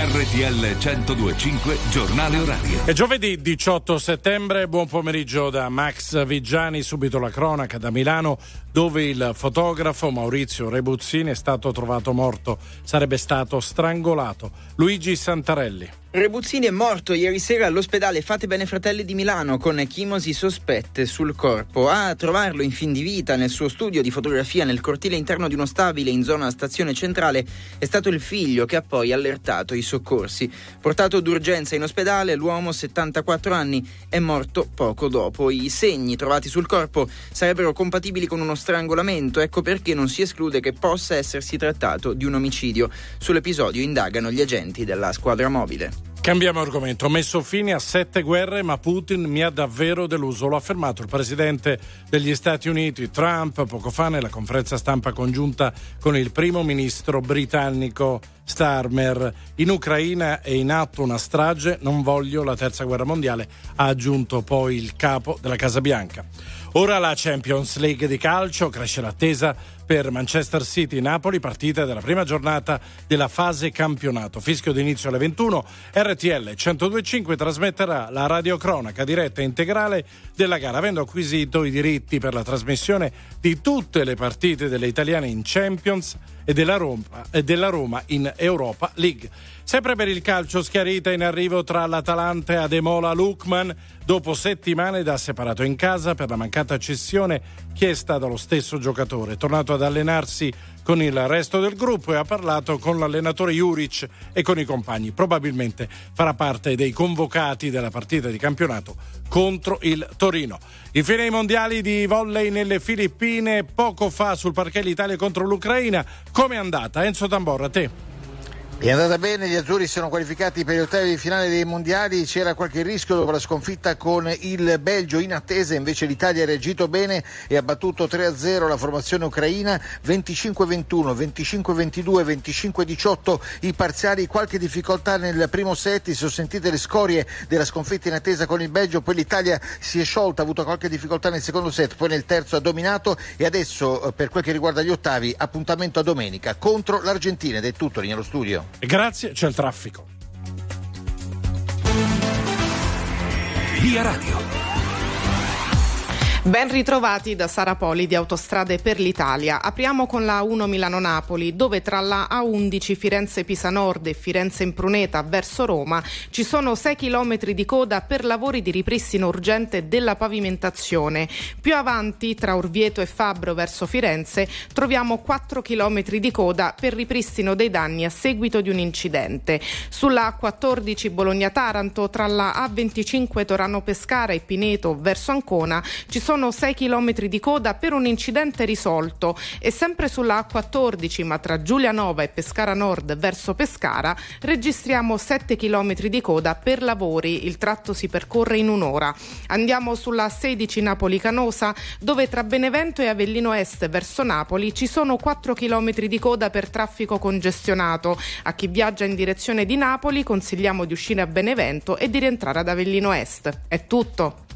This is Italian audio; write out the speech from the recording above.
RTL 102.5 Giornale Orario. È giovedì 18 settembre, buon pomeriggio da Max Vigiani, subito la cronaca da Milano, dove il fotografo Maurizio Rebuzzini è stato trovato morto, sarebbe stato strangolato. Luigi Santarelli. Rebuzzini è morto ieri sera all'ospedale Fate Bene Fratelli di Milano con chimosi sospette sul corpo. A trovarlo in fin di vita nel suo studio di fotografia nel cortile interno di uno stabile in zona stazione centrale è stato il figlio, che ha poi allertato i soccorsi. Portato d'urgenza in ospedale, l'uomo, 74 anni, è morto poco dopo. I segni trovati sul corpo sarebbero compatibili con uno strangolamento, ecco perché non si esclude che possa essersi trattato di un omicidio. Sull'episodio indagano gli agenti della squadra mobile. Cambiamo argomento. Ho messo fine a 7 guerre, ma Putin mi ha davvero deluso. L'ha affermato il presidente degli Stati Uniti, Trump, poco fa nella conferenza stampa congiunta con il primo ministro britannico Starmer. In Ucraina è in atto una strage, non voglio la terza guerra mondiale, ha aggiunto poi il capo della Casa Bianca. Ora la Champions League di calcio, cresce l'attesa per Manchester City-Napoli, partita della prima giornata della fase campionato. Fischio d'inizio alle 21, RTL 102.5 trasmetterà la radiocronaca diretta e integrale della gara, avendo acquisito i diritti per la trasmissione di tutte le partite delle italiane in Champions e della Roma in Europa League. Sempre per il calcio, schiarita in arrivo tra l'Atalanta e Ademola Lookman. Dopo settimane da separato in casa per la mancata cessione chiesta dallo stesso giocatore. È tornato ad allenarsi con il resto del gruppo e ha parlato con l'allenatore Juric e con i compagni. Probabilmente farà parte dei convocati della partita di campionato contro il Torino. Infine ai mondiali di volley nelle Filippine, poco fa sul parquet l'Italia contro l'Ucraina. Come è andata? Enzo Tamborra, a te. È andata bene, gli azzurri sono qualificati per gli ottavi di finale dei mondiali. C'era qualche rischio dopo la sconfitta con il Belgio in attesa, invece l'Italia ha reagito bene e ha battuto 3-0 la formazione ucraina, 25-21, 25-22, 25-18 i parziali. Qualche difficoltà nel primo set, si sono sentite le scorie della sconfitta in attesa con il Belgio, poi l'Italia si è sciolta, ha avuto qualche difficoltà nel secondo set, poi nel terzo ha dominato e adesso per quel che riguarda gli ottavi appuntamento a domenica contro l'Argentina. Ed è tutto, lì nello studio. Grazie, c'è il traffico. Via Radio. Ben ritrovati da Sara Poli di Autostrade per l'Italia. Apriamo con la A1 Milano-Napoli, dove tra la A11 Firenze-Pisa Nord e Firenze-Impruneta verso Roma ci sono 6 chilometri di coda per lavori di ripristino urgente della pavimentazione. Più avanti, tra Orvieto e Fabbro verso Firenze, troviamo 4 chilometri di coda per ripristino dei danni a seguito di un incidente. Sulla A14 Bologna-Taranto, tra la A25 Torano-Pescara e Pineto verso Ancona, ci sono 6 chilometri di coda per un incidente risolto, e sempre sulla A14 ma tra Giulianova e Pescara Nord verso Pescara registriamo 7 chilometri di coda per lavori, il tratto si percorre in un'ora. Andiamo sulla A16 Napoli-Canosa, dove tra Benevento e Avellino Est verso Napoli ci sono 4 chilometri di coda per traffico congestionato. A chi viaggia in direzione di Napoli consigliamo di uscire a Benevento e di rientrare ad Avellino Est. È tutto.